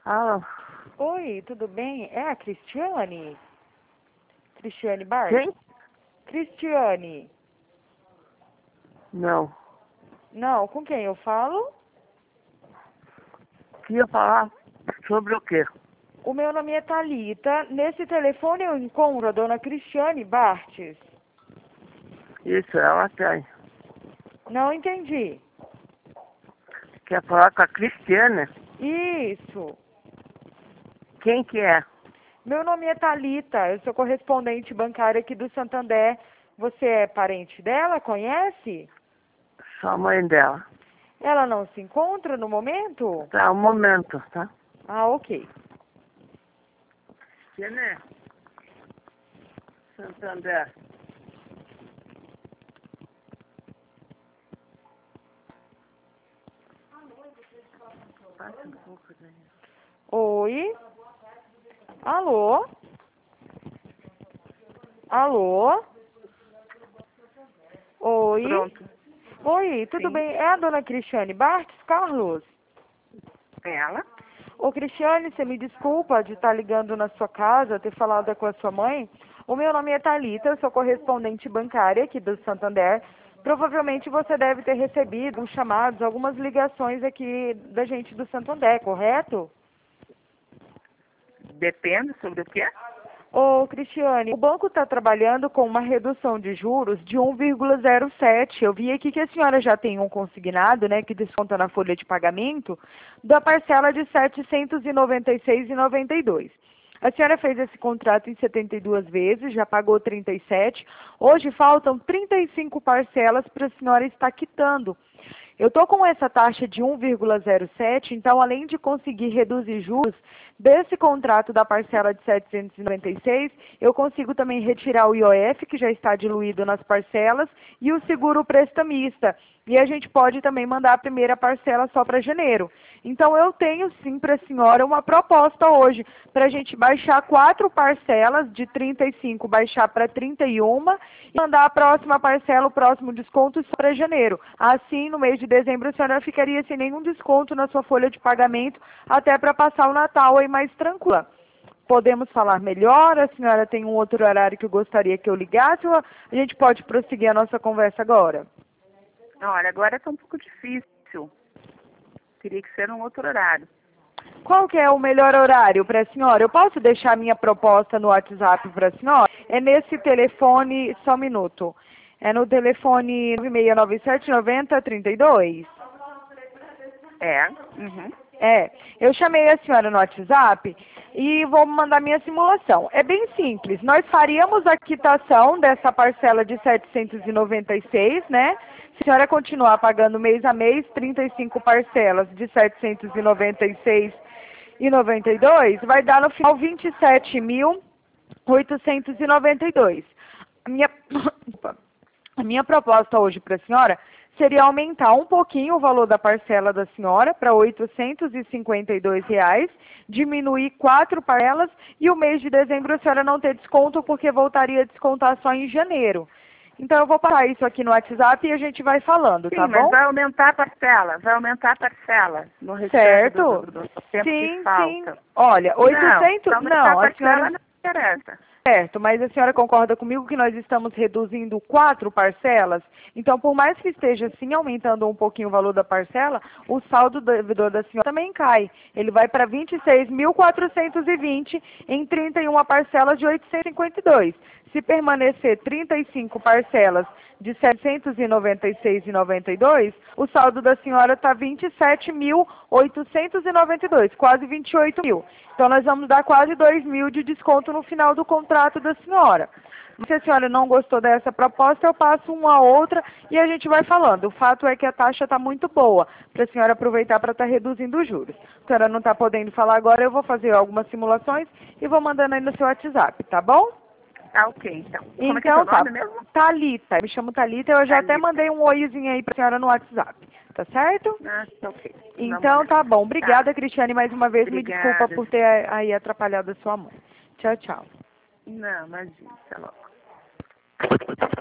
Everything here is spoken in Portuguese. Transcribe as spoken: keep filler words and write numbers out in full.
Ah, Oi, tudo bem? É a Cristiane? Cristiane Bart? quem? Cristiane. Não. Não, com quem eu falo? Queria falar sobre o quê? O meu nome é Thalita. Nesse telefone eu encontro a dona Cristiane Bartes. Isso, ela tem. Não entendi. Quer falar com a Cristiane? Isso. Quem que é? Meu nome é Thalita. Eu sou correspondente bancária aqui do Santander. Você é parente dela? Conhece? Só a mãe dela. Ela não se encontra no momento? Tá, um momento, tá? Ah, ok. Cristiane? Santander. Passa um pouco daí. Oi? Alô? Alô? Oi? Pronto. Oi, tudo Sim. bem? É a dona Cristiane Bartes, Carlos? Ela? Ô, Cristiane, você me desculpa de estar ligando na sua casa, ter falado com a sua mãe. O meu nome é Thalita, eu sou correspondente bancária aqui do Santander. Provavelmente você deve ter recebido uns chamados, algumas ligações aqui da gente do Santander, correto? Depende sobre o quê? Ô, Cristiane, o banco está trabalhando com uma redução de juros de um vírgula zero sete. Eu vi aqui que a senhora já tem um consignado, né, que desconta na folha de pagamento, da parcela de setecentos e noventa e seis reais e noventa e dois centavos. A senhora fez esse contrato em setenta e duas vezes, já pagou trinta e sete. Hoje faltam trinta e cinco parcelas para a senhora estar quitando. Eu estou com essa taxa de um vírgula zero sete, então além de conseguir reduzir juros desse contrato da parcela de setecentos e noventa e seis, eu consigo também retirar o I O F, que já está diluído nas parcelas, e o seguro prestamista. E a gente pode também mandar a primeira parcela só para janeiro. Então eu tenho sim para a senhora uma proposta hoje, para a gente baixar quatro parcelas de trinta e cinco, baixar para trinta e um e mandar a próxima parcela, o próximo desconto só para janeiro. Assim, no mês de dezembro, a senhora ficaria sem nenhum desconto na sua folha de pagamento, até para passar o Natal aí mais tranquila. Podemos falar melhor? A senhora tem um outro horário que eu gostaria que eu ligasse ou a gente pode prosseguir a nossa conversa agora? Olha, agora está um pouco difícil. Teria que ser um outro horário. Qual que é o melhor horário para a senhora? Eu posso deixar a minha proposta no WhatsApp para a senhora? É nesse telefone, só um minuto. É no telefone nove seis nove sete nove zero três dois? É. Uhum. É, eu chamei a senhora no WhatsApp e vou mandar minha simulação. É bem simples. Nós faríamos a quitação dessa parcela de setecentos e noventa e seis, né? Se a senhora continuar pagando mês a mês, trinta e cinco parcelas de setecentos e noventa e seis e noventa e dois, vai dar no final vinte e sete mil oitocentos e noventa e dois. A minha, a minha proposta hoje para a senhora seria aumentar um pouquinho o valor da parcela da senhora para oitocentos e cinquenta e dois reais, diminuir quatro parcelas e o mês de dezembro a senhora não ter desconto porque voltaria a descontar só em janeiro. Então eu vou passar isso aqui no WhatsApp e a gente vai falando, Sim, tá mas bom? vai aumentar a parcela, vai aumentar a parcela no restante Certo? do, do, do tempo que Sim, sim. falta. Olha, Não, oitocentos, para aumentar a não, a parcela senhora... não interessa. Certo, mas a senhora concorda comigo que nós estamos reduzindo quatro parcelas? Então, por mais que esteja assim aumentando um pouquinho o valor da parcela, o saldo do devedor da senhora também cai. Ele vai para vinte e seis mil quatrocentos e vinte em trinta e uma parcelas de oitocentos e cinquenta e dois. Se permanecer trinta e cinco parcelas de setecentos e noventa e seis reais e noventa e dois, o saldo da senhora está vinte e sete mil oitocentos e noventa e dois, quase vinte e oito mil. Então nós vamos dar quase dois mil de desconto no final do contrato da senhora. Se a senhora não gostou dessa proposta, eu passo uma outra e a gente vai falando. O fato é que a taxa está muito boa, para a senhora aproveitar para estar reduzindo os juros. A senhora não está podendo falar agora, eu vou fazer algumas simulações e vou mandando aí no seu WhatsApp, tá bom? Tá ok, então. Como é que é Então seu tá. nome mesmo? Thalita, eu me chamo Thalita, eu já até Thalita. mandei um oizinho aí pra senhora no WhatsApp, tá certo? Ah, tá ok. Vamos Então olhar. tá bom. Tá. Obrigada, Cristiane, mais uma vez. Me desculpa Obrigada. por ter aí atrapalhado a sua mãe. Tchau, tchau. Não, imagina, até logo.